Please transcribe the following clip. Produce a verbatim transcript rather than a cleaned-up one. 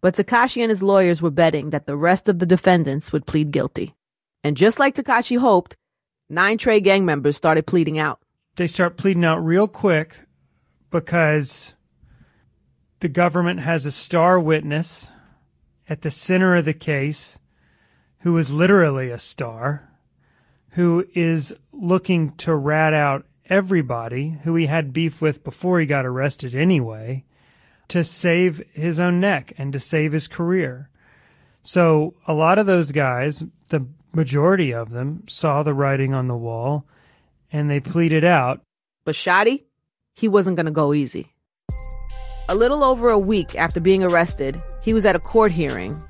But Tekashi and his lawyers were betting that the rest of the defendants would plead guilty. And just like Tekashi hoped, nine Trey gang members started pleading out. They start pleading out real quick because the government has a star witness at the center of the case who is literally a star, who is looking to rat out everybody who he had beef with before he got arrested anyway, to save his own neck and to save his career. So a lot of those guys, the majority of them, saw the writing on the wall and they pleaded out. But Shotti, he wasn't going to go easy. A little over a week after being arrested, he was at a court hearing